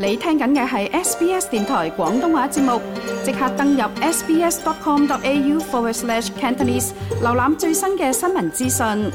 你聽緊嘅係 SBS 電台廣東話節目，即刻登入 sbs.com.au/Cantonese 瀏覽最新嘅新聞資訊。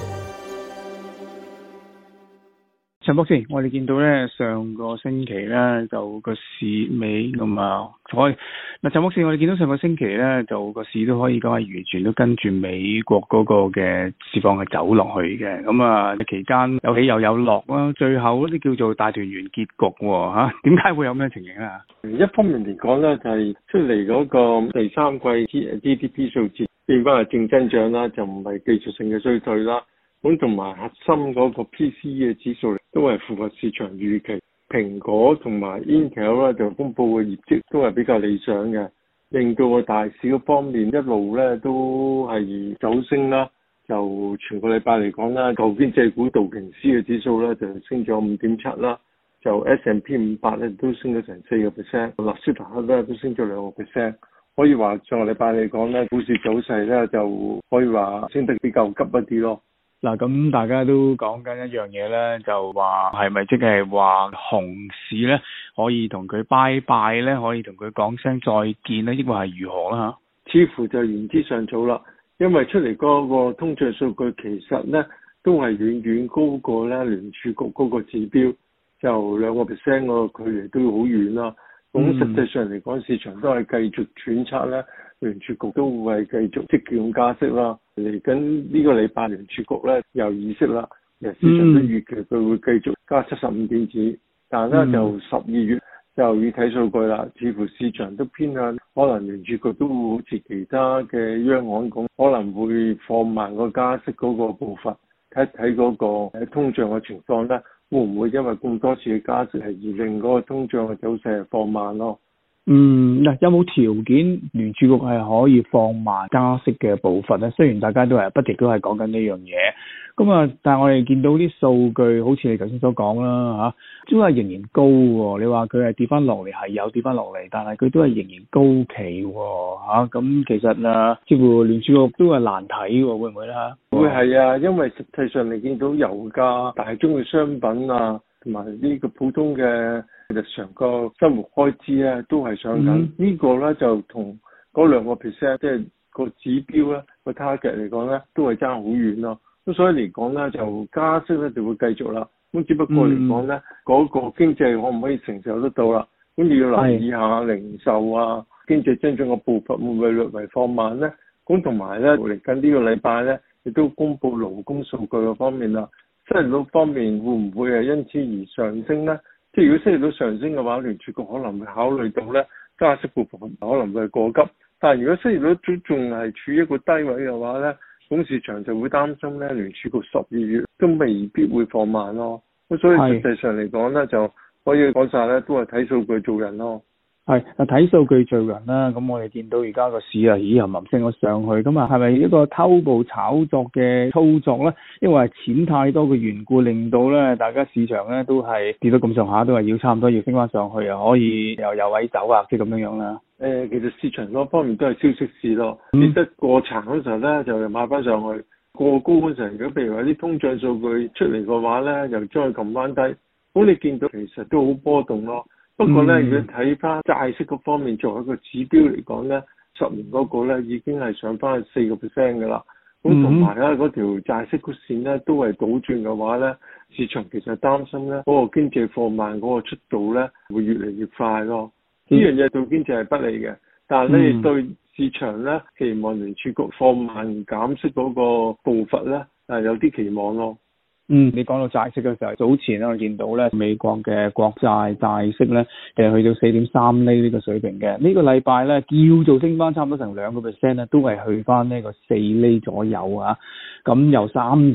陳博士，我哋見到咧上個星期咧就個市尾咁啊，陳博士，我哋見到上個星期咧就個市都可以講係完全都跟住美國嗰個嘅市況係走落去嘅，咁啊期間有起又有落啦，最後嗰啲叫做大團圓結局喎嚇，點解會有咩情形啊？ 一方面嚟講咧，就係出嚟嗰個第三季 GDP 數字變翻係正增長啦，就唔係技術性嘅衰退啦。咁同埋核心嗰個 PCE 嘅指數都係符合市場預期，蘋果同埋 Intel 咧就公佈嘅業績都係比較理想嘅，令到個大市嗰方面一路咧都係走升啦。就全個禮拜嚟講啦，舊經濟股道瓊斯嘅指數咧就升咗 5.7 啦，就 S&P 500咧都升咗成 4%， 納斯達克咧都升咗2%。可以話上個禮拜嚟講咧，股市走勢咧就可以話升得比較急一啲咯。 嗱，咁大家都講緊一樣嘢咧，就話係咪即係話熊市咧可以同佢拜拜咧，可以同佢講聲再見咧，抑或係如何啦嚇？ 似乎就言之尚早啦，因為出嚟嗰個通脹數據其實咧都係遠遠高過咧聯儲局嗰個指標，就2% 個距離都好遠啦。咁實際上嚟講，市場都係繼續揣測咧，聯儲局都會係繼續積極咁加息啦。嚟緊呢個禮拜聯儲局咧又議息啦，其實市場都預期佢會繼續加75點子，但係咧就12月就要睇數據啦。似乎市場都偏向可能聯儲局都會好似其他嘅央行咁，可能會放慢個加息嗰個步伐，睇睇嗰個通脹嘅情況咧。會唔會因為咁多次嘅加息係而令嗰個通脹嘅走勢係放慢咯？ 嗱，有冇條件聯儲局係可以放慢加息嘅步伐咧？雖然大家都係不斷都係講緊呢樣嘢，咁啊，但係我哋見到啲數據，好似你頭先所講啦嚇，都係仍然高喎。你話佢係跌翻落嚟，係有跌翻落嚟，但係佢都係仍然高企喎嚇。咁其實啊，似乎聯儲局都係難睇喎，會唔會咧嚇？ 會係啊，因為實際上你見到油價、大宗嘅商品啊，同埋呢個普通嘅日常個生活開支咧，都係上緊。呢個咧就同嗰2%，即係個指標咧個 target 嚟講咧，都係爭好遠咯。咁所以嚟講咧，就加息咧就會繼續啦。咁只不過嚟講咧，嗰個經濟可唔可以承受得到啦？咁你要留意下零售啊，經濟增長嘅步伐會唔會略為放慢咧？咁同埋咧嚟緊呢個禮拜咧，亦都公布勞工數據嘅方面啦。失業率方面會唔會係因此而上升咧？即係如果失業率上升嘅話，聯儲局可能會考慮到咧加息步伐可能會係過急。但係如果失業率都仲係處於一個低位嘅話咧，咁市場就會擔心咧聯儲局12月都未必會放慢咯。咁所以實際上嚟講咧，就可以講晒咧，都係睇數據做人咯。 係睇數據做人啦，咁我哋見到而家個市啊，咦又升咗上去，咁啊係咪一個偷步炒作嘅操作咧？因為錢太多嘅緣故，令到咧大家市場咧都係跌到咁上下，都係要差唔多要升翻上去，又可以又有位走啊，即係咁樣啦。 其實市場嗰方面都係消息市咯，跌得過殘嗰時候咧就又買翻上去，過高嗰時候，如果譬如話啲通脹數據出嚟嘅話咧，又將佢撳翻低，咁你見到其實都好波動咯。不過咧，如果睇翻債息嗰方面作為一個指標嚟講咧，10年嗰個咧已經係上翻去4%㗎啦。咁同埋咧嗰條債息曲線咧都係倒轉嘅話咧，市場其實擔心咧嗰個經濟放慢嗰個速度咧會越嚟越快咯。呢樣嘢對經濟係不利嘅，但係咧對市場咧期望聯儲局放慢減息嗰個步伐咧有啲期望咯。 你講到債息嘅時候，早前我見到咧美國嘅國債債息咧，其實去到4.3厘呢個水平嘅。呢個禮拜咧叫做升翻差唔多成2%咧，都係去翻呢個4厘左右啊。咁由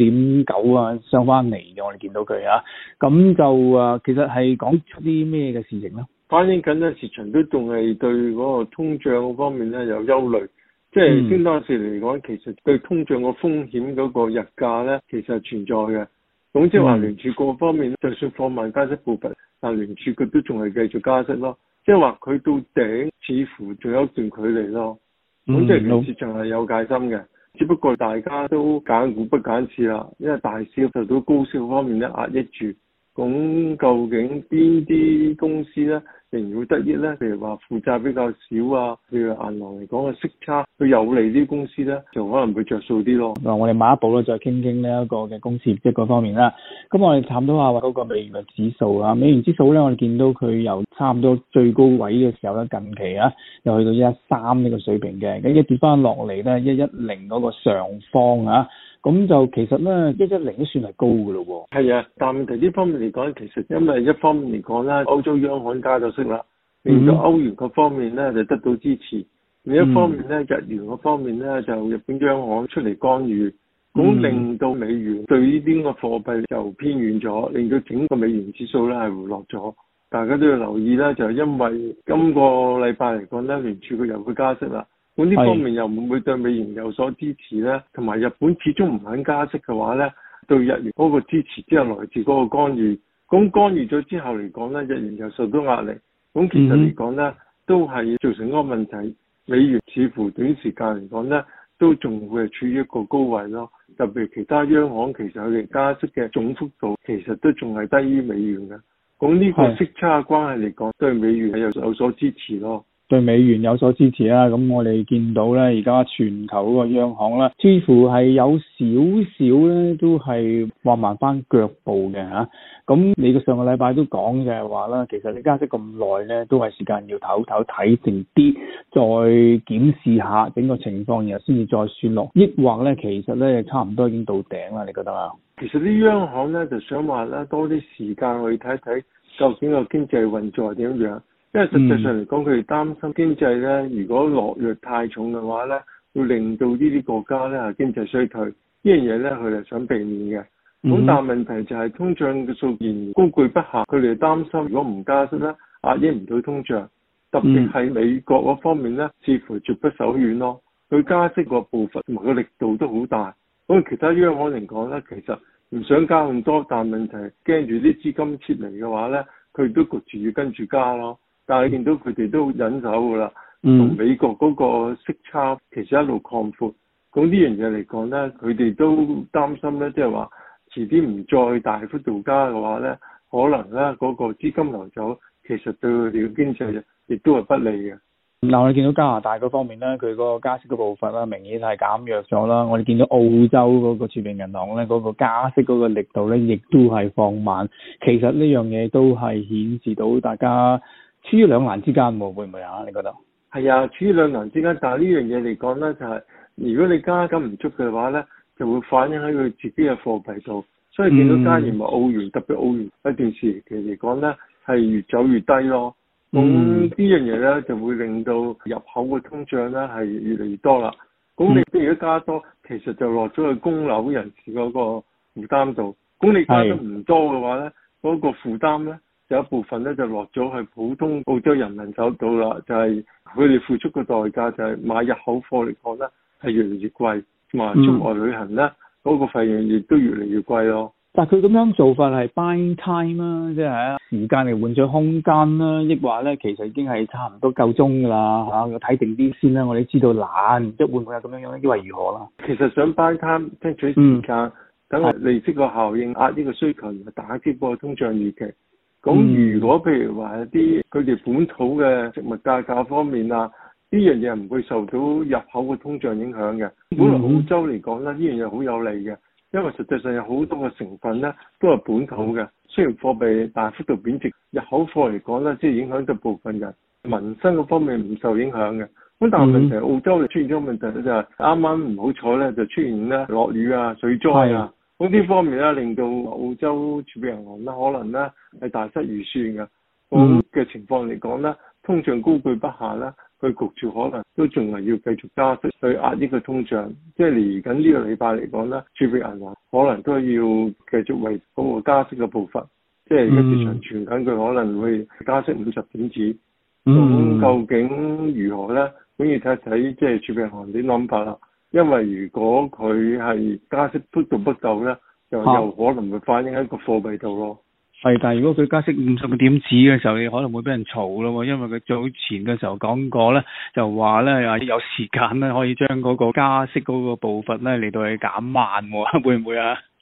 3.9啊上翻嚟嘅，我哋見到佢啊。咁就其實係講出啲咩嘅事情咧？ 反映緊咧市場都仲係對嗰個通脹方面咧有憂慮。即係先當時嚟講，其實對通脹個風險嗰個日價咧，其實係存在嘅。咁即係話聯儲局方面，就算放慢加息步伐，但聯儲局都仲係繼續加息咯。即係話佢到頂似乎仲有一段距離咯。咁即係市場係有戒心嘅，只不過大家都揀股不揀市啦，因為大市受到高息方面咧壓抑住。 咁究竟邊啲公司咧仍然會得益咧？譬如話負債比較少啊，譬如銀行嚟講嘅息差，佢有利啲公司咧，就可能會着數啲咯。 嗱，我哋下一步咧再傾傾呢一個嘅公司業績嗰方面啦。咁我哋探討下嗰個美元嘅指數啊，美元指數咧，我哋見到佢由差唔多最高位嘅時候咧，近期啊又去到113呢個水平嘅，咁一跌翻落嚟咧110嗰個上方啊。咁就其實咧110都算係高嘅咯喎。 係啊，但問題呢方面嚟講，其實因為一方面嚟講咧，歐洲央行加咗息啦，令到歐元嗰方面咧就得到支持；另一方面咧，日元嗰方面咧就日本央行出嚟干預，咁令到美元對呢啲個貨幣就偏軟咗，令到整個美元指數咧係回落咗。大家都要留意啦，就係因為今個禮拜嚟講咧，聯儲局又會加息啦。咁呢方面又會唔會對美元有所支持呢？同埋日本始終唔肯加息嘅話呢，對日元嗰個支持之後來自嗰個干預。咁干預咗之後嚟講呢，日元又受到壓力。咁其實嚟講呢，都係造成一個問題。美元似乎短時間嚟講呢，都仲會係處於一個高位咯。特別其他央行其實佢哋加息嘅總幅度其實都仲係低於美元嘅。咁呢個息差關係嚟講，對美元係有所支持咯。 對美元有所支持啦，咁我哋見到咧，而家全球嗰個央行啦，似乎係有少少咧，都係放慢翻腳步嘅嚇。咁你個上個禮拜都講就係話啦，其實你加息咁耐咧，都係時間要唞唞睇定啲，再檢視下整個情況，然後先至再算落。抑或咧，其實咧差唔多已經到頂啦，你覺得啊？ 其實啲央行咧就想話咧，多啲時間去睇睇究竟個經濟運作係點樣。因為實際上嚟講，佢哋擔心經濟咧，如果落藥太重嘅話咧，會令到呢啲國家咧係經濟衰退。呢樣嘢咧，佢哋想避免嘅。咁但係問題就係通脹嘅數仍然高居不下，佢哋擔心如果唔加息咧，壓抑唔到通脹。特別係美國嗰方面咧，似乎絕不手軟咯。佢加息個步伐同埋個力度都好大。咁其他央行嚟講咧，其實唔想加咁多，但係問題驚住啲資金撤離嘅話咧，佢都焗住要跟住加咯。但係見到佢哋都忍手㗎啦，同美國嗰個息差其實一路擴闊。咁呢樣嘢嚟講咧，佢哋都擔心咧，即係話遲啲唔再大幅度加嘅話咧，可能咧嗰個資金流走，其實對佢哋嘅經濟亦都係不利嘅。 嗱，我哋見到加拿大嗰方面咧，佢個加息嘅步伐啦，明顯係減弱咗啦。我哋見到澳洲嗰個儲備銀行咧，嗰個加息嗰個力度咧，亦都係放慢。其實呢樣嘢都係顯示到大家處於兩難之間喎，會唔會啊？你覺得？ 係啊，處於兩難之間，但係呢樣嘢嚟講咧，就係如果你加緊唔足嘅話咧，就會反映喺佢自己嘅貨幣度。所以見到加元或澳元，特別澳元一段時期嚟講咧，係越走越低咯。咁呢樣嘢咧就會令到入口嘅通脹咧係越嚟越多啦。咁你如果加多，其實就落咗去供樓人士嗰個負擔度。咁你加得唔多嘅話咧，嗰個負擔咧有一部分咧就落咗去普通澳洲人民手度啦。就係佢哋付出嘅代價就係買入口貨嚟講咧係越嚟越貴，同埋出外旅行咧嗰個費用亦都越嚟越貴咯。 但係佢咁樣做法係 buying time 啦，即係時間嚟換取空間啦，抑或咧其實已經係差唔多夠鐘㗎啦嚇，要睇定啲先啦。我哋知道懶，即係會唔會有咁樣樣咧？抑或如何啦？ 其實想 buy time 爭取時間，等利息個效應壓呢個需求，同埋打擊個通脹預期。咁如果譬如話啲佢哋本土嘅食物價格方面啊，呢樣嘢唔會受到入口嘅通脹影響嘅。本來澳洲嚟講咧，呢樣嘢好有利嘅。因為實際上有好多嘅成分咧都係本土嘅，雖然貨幣大幅度貶值，入口貨嚟講咧，即係影響到部分人，民生嗰方面唔受影響嘅。咁但係問題澳洲就出現咗問題咧，就係啱啱唔好彩咧，就出現咧落雨啊、水災啊，咁呢方面咧令到澳洲儲備銀行咧可能咧係大失預算嘅。咁嘅情況嚟講咧，通脹高居不下咧。佢焗住可能都仲係要繼續加息去壓呢個通脹，即係嚟緊呢個禮拜嚟講咧，儲備銀行可能都要繼續為嗰個加息嘅步伐，即係而家市場傳緊佢可能會加息50點子，咁究竟如何咧？咁要睇一睇即係儲備銀行點諗法啦。因為如果佢係加息幅度不夠咧，又可能會反映喺個貨幣度咯。 係，但係如果佢加息50個點子嘅時候，你可能會俾人嘈咯，因為佢早前嘅時候講過咧，就話咧有時間咧可以將嗰個加息嗰個步伐咧嚟到去減慢喎，會唔會啊？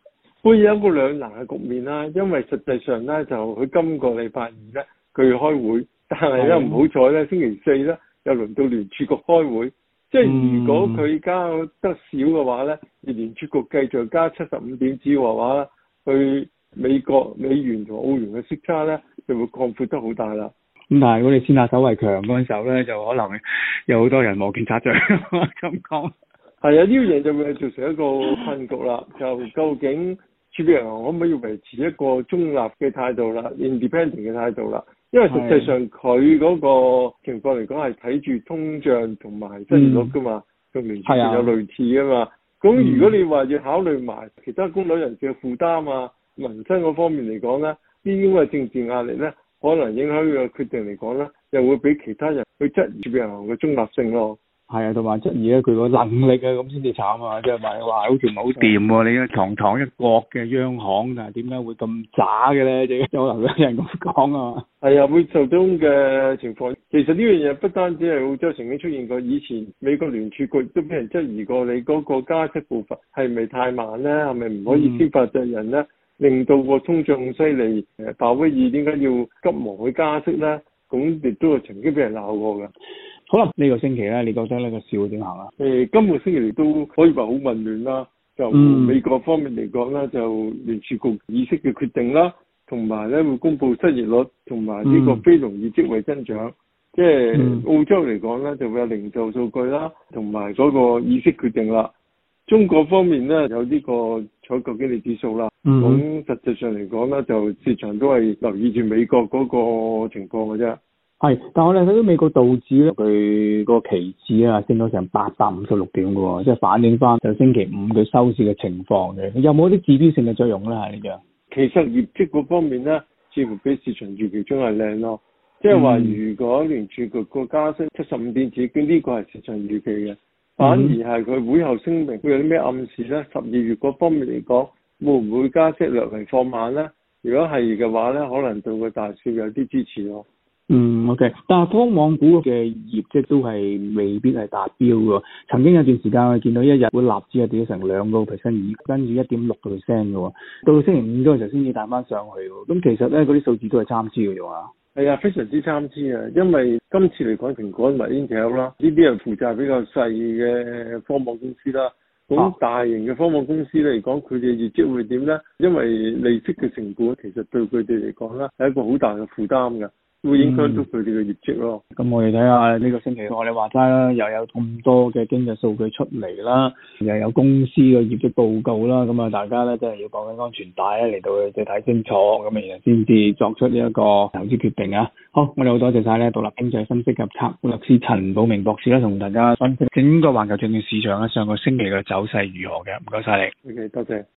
會有一個兩難嘅局面啦，因為實際上咧就佢今個禮拜二咧佢開會，但係咧唔好彩咧星期四咧又輪到聯儲局開會，即係如果佢加得少嘅話咧，而聯儲局繼續加75點子嘅話，佢美國美元同澳元嘅息差咧就會擴闊得好大啦。 咁但係如果你先下手為強嗰陣時候咧，就可能有好多人摩拳擦掌咁講。 係啊，呢樣嘢就會造成一個困局啦。就究竟儲備銀行可唔可以維持一個中立嘅態度啦 ，independent 嘅態度啦？因為實際上佢嗰個情況嚟講係睇住通脹同埋失業率噶嘛，同聯儲局有類似噶嘛。咁如果你話要考慮埋其他供樓人士嘅負擔啊、民生嗰方面嚟講咧，呢啲咁嘅政治壓力咧，可能影響佢嘅決定嚟講咧，又會俾其他人去質疑儲備銀行嘅中立性咯。 係啊，同埋質疑咧佢個能力啊，咁先至慘啊！即係話好似唔係好掂喎，你堂一國嘅央行，但係點解會咁渣嘅咧？即係可能有人咁講啊。係啊，會受到咁嘅情況。其實呢樣嘢不單止係澳洲曾經出現過，以前美國聯儲局都俾人質疑過，你嗰個加息步伐係咪太慢咧？係咪唔可以先發制人咧？令到個通脹咁犀利，鮑威爾點解要急忙去加息咧？咁亦都係曾經俾人鬧過㗎。 好啦，呢個星期咧，你覺得呢個市會點行啊？ 今個星期亦都可以話好混亂啦。就美國方面嚟講咧，就聯儲局議息嘅決定啦，同埋咧會公布失業率同埋呢個非農業職位增長。即係澳洲嚟講咧，就會有零售數據啦，同埋嗰個議息決定啦。中國方面咧有呢個採購經理指數啦。咁實際上嚟講咧，就市場都係留意住美國嗰個情況嘅啫。係， 但係我哋睇到美國道指咧，佢個期指啊升咗成856點嘅喎，即係反映翻就星期五佢收市嘅情況嘅。有冇啲指標性嘅作用咧？係呢樣？ 其實業績嗰方面咧，似乎比市場預期中係靚咯。即係話，如果聯儲局個加息75點子，呢個係市場預期嘅。反而係佢會後聲明會有啲咩暗示咧？12月嗰方面嚟講，會唔會加息略為放慢咧？如果係嘅話咧，可能對個大市有啲支持咯。 OK，但係科網股嘅業績都係未必係達標嘅。曾經有段時間我見到一日會納指係跌咗成2%，跟住1.6%嘅喎。到星期五嗰陣時先至彈翻上去喎。咁其實咧嗰啲數字都係參差嘅啫喎。 係啊，非常之參差啊！因為今次嚟講，蘋果同埋 Intel 啦，呢啲係負責比較細嘅科網公司啦。咁大型嘅科網公司嚟講，佢哋業績會點咧？因為利息嘅成本其實對佢哋嚟講咧係一個好大嘅負擔㗎。會影響到佢哋嘅業績咯。 咁我哋睇下呢個星期我哋話齋啦，又有咁多嘅經濟數據出嚟啦，又有公司嘅業績報告啦，咁啊大家咧真係要綁緊安全帶咧嚟到去睇清楚，咁啊然後先至作出呢一個投資決定啊。好，我哋好多謝晒咧獨立經濟分析及策略師陳寶明博士啦，同大家分析整個環球證券市場咧上個星期嘅走勢如何嘅。唔該晒你。 OK， 多謝。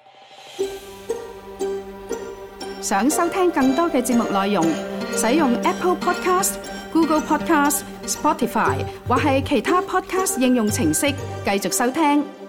想收聽更多嘅節目內容，使用 Apple Podcast、Google Podcast、Spotify 或係其他 Podcast 應用程式繼續收聽。